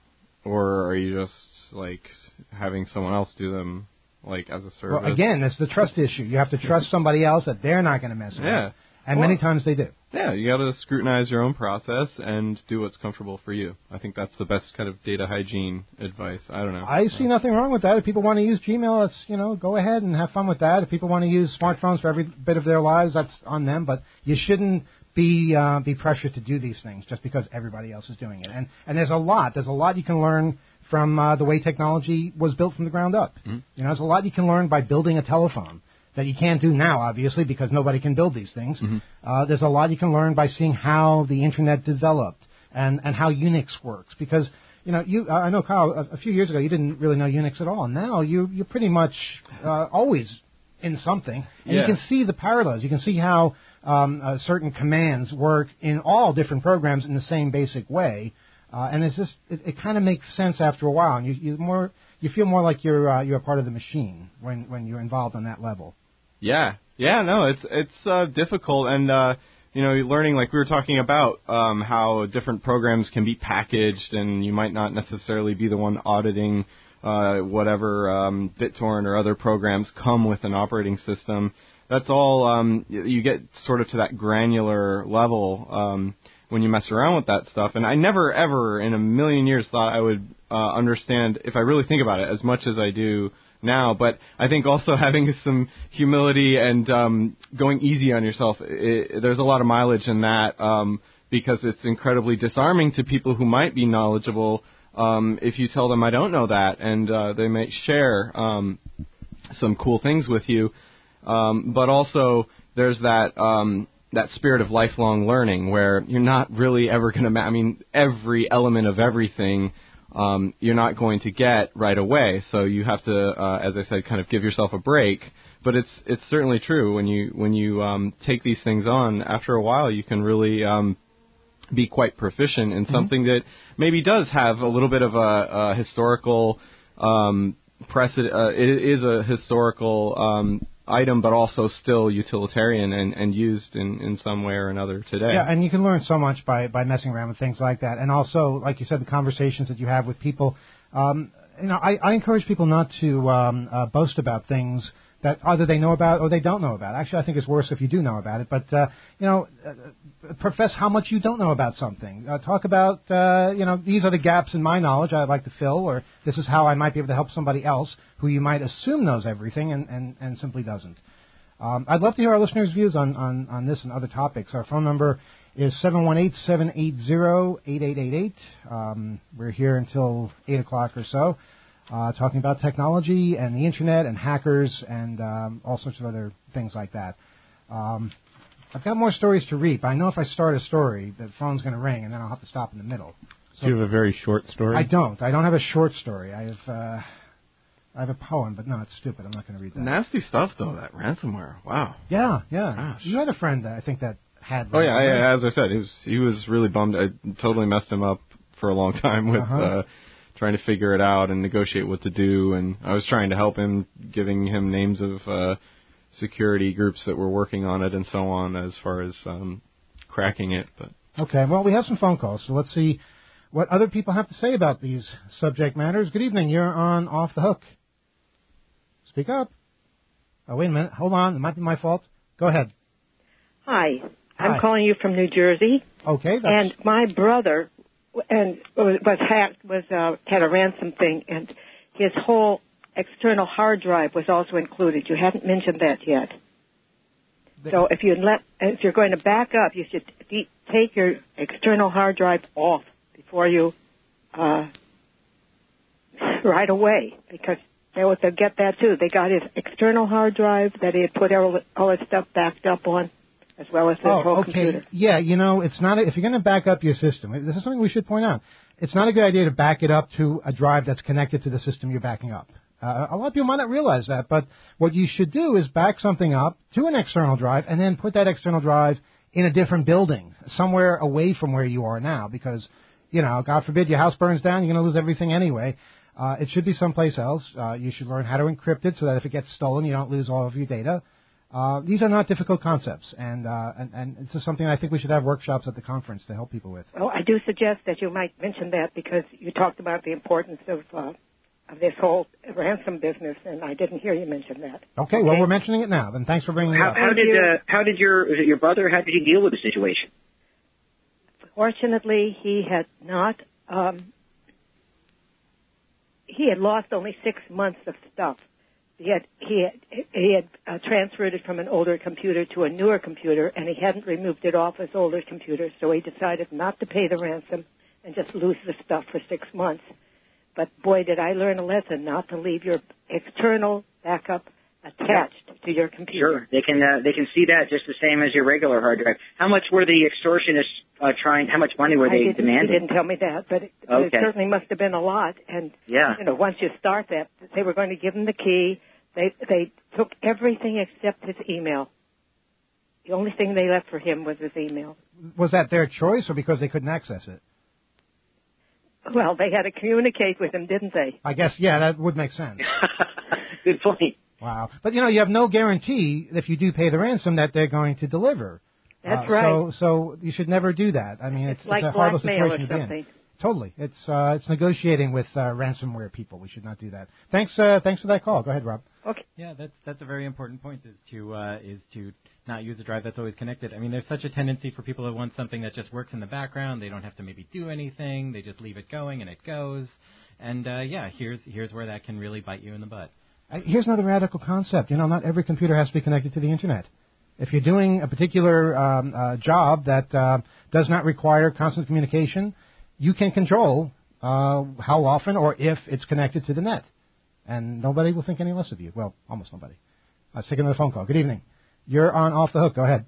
Or are you just, like, having someone else do them, like, as a service? Well, again, it's the trust issue. You have to trust somebody else that they're not going to mess with. Yeah. And many times they do. Yeah, you got to scrutinize your own process and do what's comfortable for you. I think that's the best kind of data hygiene advice. I don't know. I see nothing wrong with that. If people want to use Gmail, it's, go ahead and have fun with that. If people want to use smartphones for every bit of their lives, that's on them. But you shouldn't be pressured to do these things just because everybody else is doing it. And there's a lot you can learn from the way technology was built from the ground up. Mm-hmm. There's a lot you can learn by building a telephone that you can't do now, obviously, because nobody can build these things. Mm-hmm. There's a lot you can learn by seeing how the Internet developed and how Unix works. Because, I know, Kyle, a few years ago you didn't really know Unix at all. Now you're pretty much always in something. And you can see the parallels. You can see how certain commands work in all different programs in the same basic way. And it's just it kind of makes sense after a while. And you feel more like you're a part of the machine when you're involved on that level. Yeah, no, it's difficult, and learning, like we were talking about, how different programs can be packaged, and you might not necessarily be the one auditing whatever BitTorrent or other programs come with an operating system. That's all. You get sort of to that granular level when you mess around with that stuff, and I never ever in a million years thought I would understand, if I really think about it, as much as I do now. But I think also having some humility and going easy on yourself, there's a lot of mileage in that, because it's incredibly disarming to people who might be knowledgeable if you tell them I don't know that, and they might share some cool things with you. But also there's that spirit of lifelong learning where you're not really ever going to, every element of everything you're not going to get right away. So you have to, as I said, kind of give yourself a break. But it's certainly true when you take these things on. After a while, you can really be quite proficient in something that maybe does have a little bit of a historical precedent. It is a historical item, but also still utilitarian and used in some way or another today. Yeah, and you can learn so much by messing around with things like that. And also, like you said, the conversations that you have with people. I encourage people not to boast about things that either they know about or they don't know about. Actually, I think it's worse if you do know about it. But, profess how much you don't know about something. Talk about, these are the gaps in my knowledge I'd like to fill, or this is how I might be able to help somebody else who you might assume knows everything and simply doesn't. I'd love to hear our listeners' views on this and other topics. Our phone number is 718-780-8888. We're here until 8 o'clock or so. Talking about technology and the Internet and hackers and all sorts of other things like that. I've got more stories to read, but I know if I start a story, the phone's going to ring, and then I'll have to stop in the middle. So do you have a very short story? I don't have a short story. I have a poem, but no, it's stupid. I'm not going to read that. Nasty stuff, though, that ransomware. Wow. Yeah. Gosh. You had a friend, I think, that had ransomware. Oh, yeah, as I said, he was really bummed. I totally messed him up for a long time with trying to figure it out and negotiate what to do, and I was trying to help him, giving him names of security groups that were working on it and so on as far as cracking it. But okay, well, we have some phone calls, so let's see what other people have to say about these subject matters. Good evening, you're on Off the Hook. Speak up. Oh, wait a minute, hold on, it might be my fault. Go ahead. Hi, I'm calling you from New Jersey. Okay. And my brother was hacked, had a ransom thing, and his whole external hard drive was also included. You hadn't mentioned that yet. So if you're going to back up, you should take your external hard drive off before you right away, because they'll get that too. They got his external hard drive that he had put all his stuff backed up on, as well as his whole computer. Yeah, it's not if you're going to back up your system, this is something we should point out. It's not a good idea to back it up to a drive that's connected to the system you're backing up. A lot of people might not realize that, but what you should do is back something up to an external drive and then put that external drive in a different building, somewhere away from where you are now, because, God forbid your house burns down, you're going to lose everything anyway. It should be someplace else. You should learn how to encrypt it so that if it gets stolen, you don't lose all of your data. These are not difficult concepts, and this is something I think we should have workshops at the conference to help people with. Well, I do suggest that you might mention that because you talked about the importance of this whole ransom business, and I didn't hear you mention that. Okay, well, we're mentioning it now. Then thanks for bringing it up. How did your brother? How did he deal with the situation? Fortunately, he had not. He had lost only 6 months of stuff. He had transferred it from an older computer to a newer computer, and he hadn't removed it off his older computer, so he decided not to pay the ransom and just lose the stuff for 6 months. But boy, did I learn a lesson not to leave your external backup attached to your computer. Sure, they can see that just the same as your regular hard drive. How much were the extortionists trying? How much money were they demanding? He didn't tell me that, but it certainly must have been a lot. And once you start that, they were going to give him the key. They took everything except his email. The only thing they left for him was his email. Was that their choice, or because they couldn't access it? Well, they had to communicate with him, didn't they? I guess, yeah, that would make sense. Good point. Wow. But, you have no guarantee if you do pay the ransom that they're going to deliver. That's right. So you should never do that. I mean, it's like a horrible blackmail situation or to be in. Totally. It's negotiating with ransomware people. We should not do that. Thanks for that call. Go ahead, Rob. Okay. Yeah, that's a very important point. Is to not use a drive that's always connected. I mean, there's such a tendency for people that want something that just works in the background. They don't have to maybe do anything. They just leave it going and it goes. And here's where that can really bite you in the butt. Here's another radical concept. Not every computer has to be connected to the internet. If you're doing a particular job that does not require constant communication, you can control how often or if it's connected to the net. And nobody will think any less of you. Well, almost nobody. Let's take another phone call. Good evening. You're on Off the Hook. Go ahead.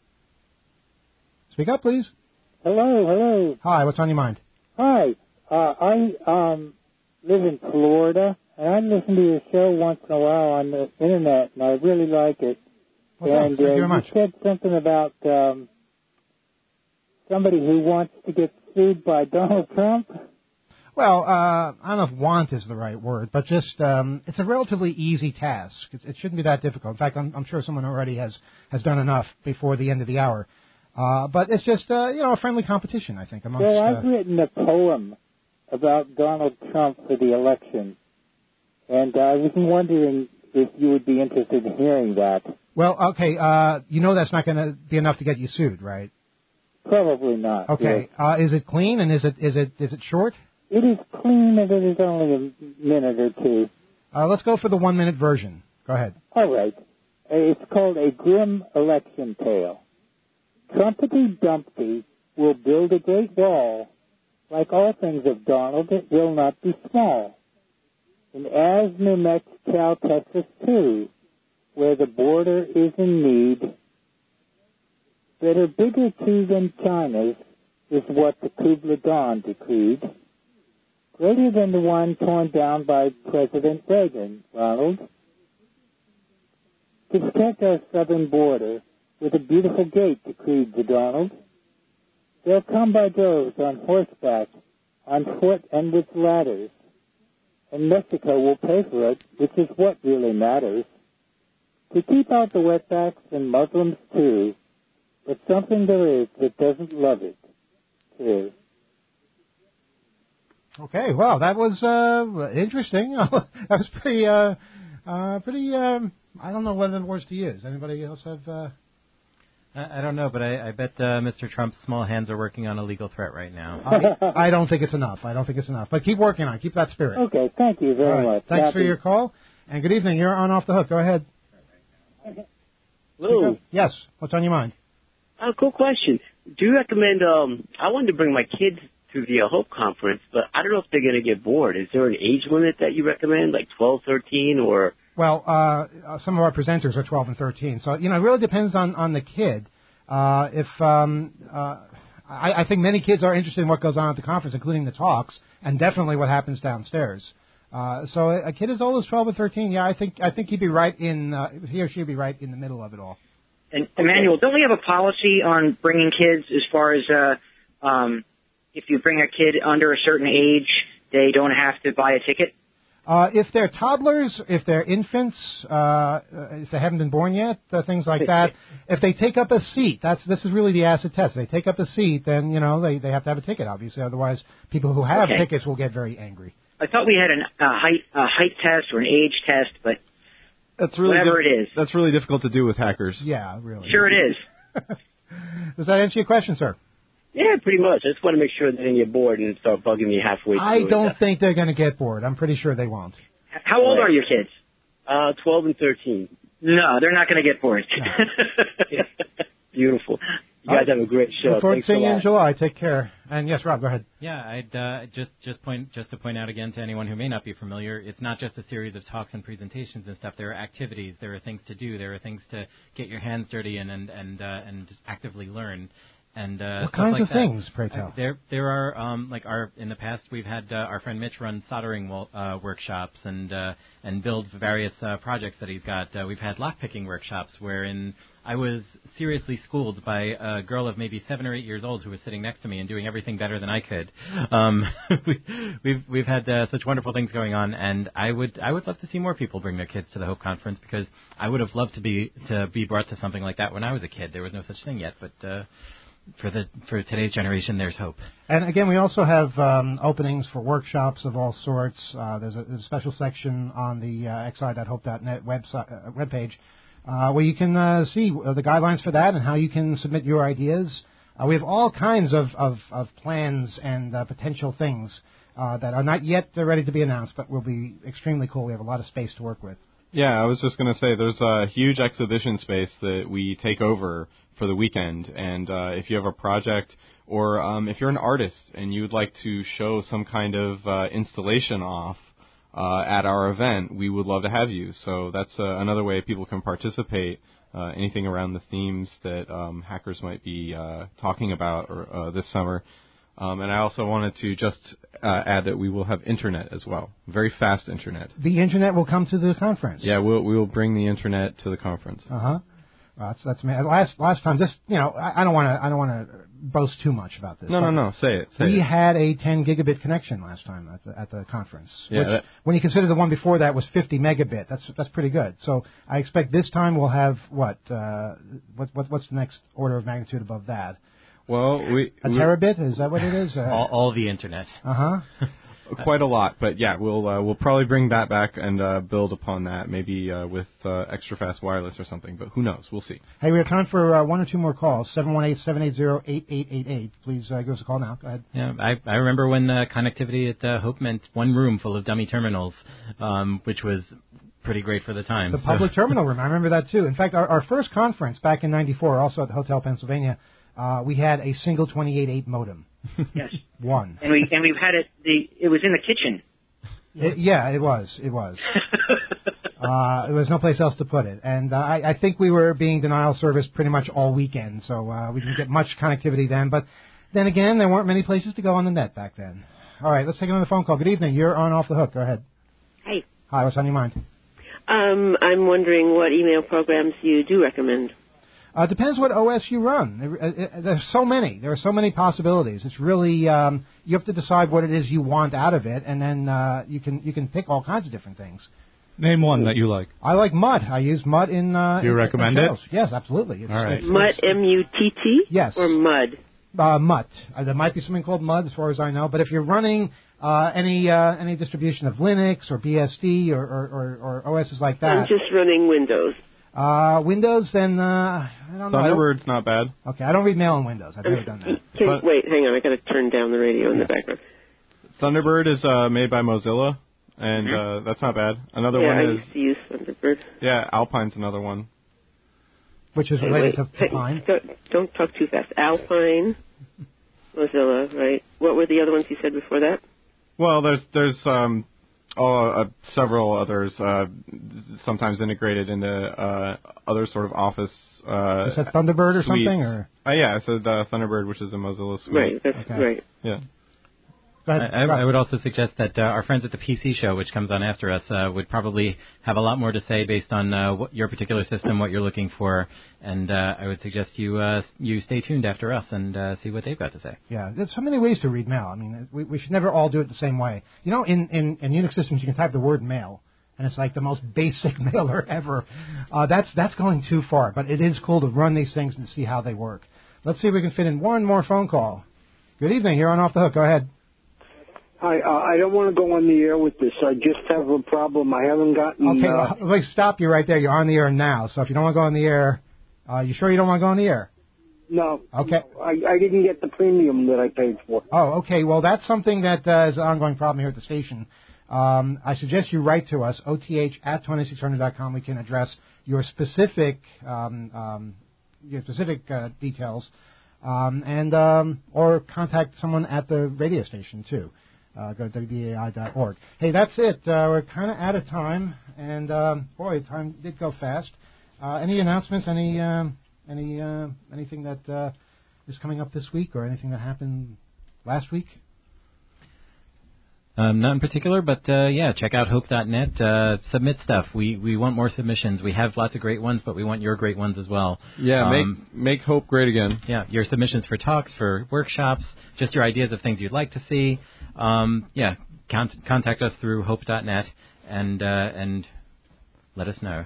Speak up, please. Hello. Hi, what's on your mind? Hi. I live in Florida, and I listen to your show once in a while on the Internet, and I really like it. Well, and thank you very much. You said something about somebody who wants to get sued by Donald Trump. Well, I don't know if want is the right word, but just it's a relatively easy task. It shouldn't be that difficult. In fact, I'm sure someone already has done enough before the end of the hour. But it's just a friendly competition, I think. Amongst, well, I've written a poem about Donald Trump for the election, and I was wondering if you would be interested in hearing that. Well, okay, that's not going to be enough to get you sued, right? Probably not. Okay, yes. Is it clean and is it short? It is clean, and it is only a minute or two. Let's go for the 1-minute version. Go ahead. All right. It's called A Grim Election Tale. Trumpety Dumpty will build a great wall. Like all things of Donald, it will not be small. And as New Mexico, Texas too, where the border is in need, better bigger too than China's is what the Kubla Khan decreed. Greater than the one torn down by President Reagan, Ronald. To protect our southern border with a beautiful gate, decreed the Donald. They'll come by droves on horseback, on foot, and with ladders. And Mexico will pay for it, which is what really matters. To keep out the wetbacks and Muslims too, but something there is that doesn't love it, too. Okay, well, that was interesting. That was pretty. I don't know what other words to use. Anybody else have? I don't know, but I bet Mr. Trump's small hands are working on a legal threat right now. I don't think it's enough. But keep working on it. Keep that spirit. Okay, thank you very much. Thanks for your call, and good evening. You're on Off the Hook. Go ahead. Hello. Yes. What's on your mind? Cool question. Do you recommend? I wanted to bring my kids to the Hope Conference, but I don't know if they're going to get bored. Is there an age limit that you recommend, like 12, 13, or? Well, some of our presenters are 12 and 13, so it really depends on the kid. I think many kids are interested in what goes on at the conference, including the talks, and definitely what happens downstairs. So a kid as old as 12 or 13, yeah, I think he'd be right in he or she'd be right in the middle of it all. And Emmanuel, don't we have a policy on bringing kids as far as if you bring a kid under a certain age, they don't have to buy a ticket? If they're toddlers, if they're infants, if they haven't been born yet, things like that. If they take up a seat, this is really the acid test. If they take up a seat, then they have to have a ticket, obviously. Otherwise, people who have tickets will get very angry. I thought we had a height test or an age test, but whatever it is. That's really difficult to do with hackers. Yeah, really. Sure it is. Does that answer your question, sir? Yeah, pretty much. I just want to make sure they didn't get bored and start bugging me halfway through. I don't think they're going to get bored. I'm pretty sure they won't. How old are your kids? 12 and 13. No, they're not going to get bored. No. Beautiful. You guys have a great show. Look forward Thanks to seeing a you lot. in July. Take care. And yes, Rob, go ahead. Yeah, I'd just to point out again to anyone who may not be familiar, it's not just a series of talks and presentations and stuff. There are activities, there are things to do, there are things to get your hands dirty and actively learn. And what kinds of things, pray tell? There are in the past we've had our friend Mitch run soldering workshops and build various projects that he's got. We've had lockpicking workshops wherein I was seriously schooled by a girl of maybe 7 or 8 years old who was sitting next to me and doing everything better than I could. We've had such wonderful things going on, and I would love to see more people bring their kids to the Hope Conference, because I would have loved to be brought to something like that when I was a kid. There was no such thing yet, but for today's generation, there's hope. And again, we also have openings for workshops of all sorts. There's a special section on the xi.hope.net webpage where you can see the guidelines for that and how you can submit your ideas. We have all kinds of plans and potential things that are not yet ready to be announced, but will be extremely cool. We have a lot of space to work with. Yeah, I was just going to say there's a huge exhibition space that we take over for the weekend, and if you have a project or if you're an artist and you would like to show some kind of installation off at our event, we would love to have you. So that's another way people can participate, anything around the themes that hackers might be talking about or this summer. And I also wanted to just add that we will have internet as well, very fast internet. The internet will come to the conference. Yeah, we will bring the internet to the conference. That's last time. Just I don't want to boast too much about this. No. Say it. We had a 10 gigabit connection last time at the conference. Yeah. Which, when you consider the one before that was 50 megabit, that's pretty good. So I expect this time we'll have what's the next order of magnitude above that? Well, a terabit, is that what it is? All the internet. Quite a lot, but yeah, we'll probably bring that back and build upon that, maybe with extra fast wireless or something. But who knows? We'll see. Hey, we have time for one or two more calls. 718-780-8888. Please give us a call now. Go ahead. Yeah, I remember when connectivity at Hope meant one room full of dummy terminals, which was pretty great for the time. The public terminal room, I remember that too. In fact, our first conference back in '94, also at the Hotel Pennsylvania, we had a single 28.8 modem. Yes. One. And we've had it. It was in the kitchen. It was. There was no place else to put it, and I think we were being denial service pretty much all weekend, so we didn't get much connectivity then. But then again, there weren't many places to go on the net back then. All right, let's take another phone call. Good evening. You're on Off the Hook. Go ahead. Hey. Hi. What's on your mind? I'm wondering what email programs you do recommend. Depends what OS you run. There's so many. There are so many possibilities. It's really you have to decide what it is you want out of it, and then you can pick all kinds of different things. Name one that you like. I like Mutt. I use Mutt in. Do you recommend it? Yes, absolutely. All right. Mutt, M-U-T-T? Yes. Or Mud? Mutt. There might be something called Mud, as far as I know. But if you're running any distribution of Linux or BSD or OSs like that, I'm just running Windows. Windows, then I don't know. Thunderbird's not bad. Okay, I don't read mail on Windows. I've never done that. Wait, hang on. I got to turn down the radio in the background. Thunderbird is made by Mozilla, and that's not bad. Another one I is used to use Thunderbird. Yeah, Alpine's another one. Which is related to Pine. Don't talk too fast. Alpine, Mozilla, right? What were the other ones you said before that? Well, there's several others, sometimes integrated into other sort of Office. Is that Thunderbird or suites. something? Or Yeah, I said Thunderbird, which is a Mozilla suite. Right, that's right. Yeah. Go ahead. I would also suggest that our friends at the PC show, which comes on after us, would probably have a lot more to say based on what your particular system, what you're looking for, and I would suggest you stay tuned after us and see what they've got to say. Yeah, there's so many ways to read mail. I mean, we should never all do it the same way. You know, in Unix systems, you can type the word mail, and it's like the most basic mailer ever. That's going too far, but it is cool to run these things and see how they work. Let's see if we can fit in one more phone call. Good evening. You're on Off the Hook. Go ahead. Hi, I don't want to go on the air with this. I just have a problem. I haven't gotten... Okay, let me stop you right there. You're on the air now, so if you don't want to go on the air, you sure you don't want to go on the air? No. Okay. No, I didn't get the premium that I paid for. Oh, okay. Well, that's something that is an ongoing problem here at the station. I suggest you write to us, oth@2600.com. We can address your specific details, or contact someone at the radio station, too. Go to WBAI.org. Hey, that's it. We're kind of out of time, and boy, time did go fast. Any announcements? Anything that is coming up this week, or anything that happened last week? Not in particular, but check out hope.net. Submit stuff. We want more submissions. We have lots of great ones, but we want your great ones as well. Yeah, make Hope great again. Yeah, your submissions for talks, for workshops, just your ideas of things you'd like to see. Contact us through hope.net and let us know.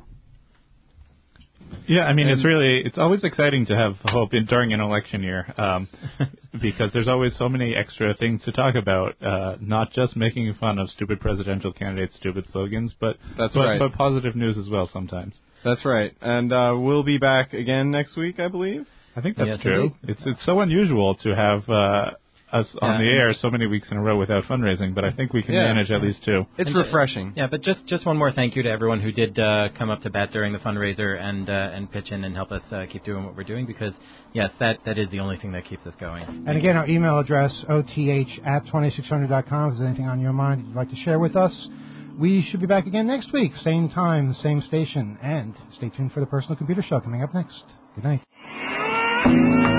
Yeah, I mean, it's always exciting to have hope during an election year, because there's always so many extra things to talk about, not just making fun of stupid presidential candidates, stupid slogans, but positive news as well sometimes. That's right. And we'll be back again next week, I believe. I think that's true. It's so unusual to have us on the air so many weeks in a row without fundraising, but I think we can manage at least two. It's refreshing. Yeah, but just one more thank you to everyone who did come up to bat during the fundraiser and pitch in and help us keep doing what we're doing, because, yes, that is the only thing that keeps us going. And again, our email address, oth@2600.com. If there's anything on your mind you'd like to share with us, we should be back again next week, same time, same station, and stay tuned for the Personal Computer Show coming up next. Good night.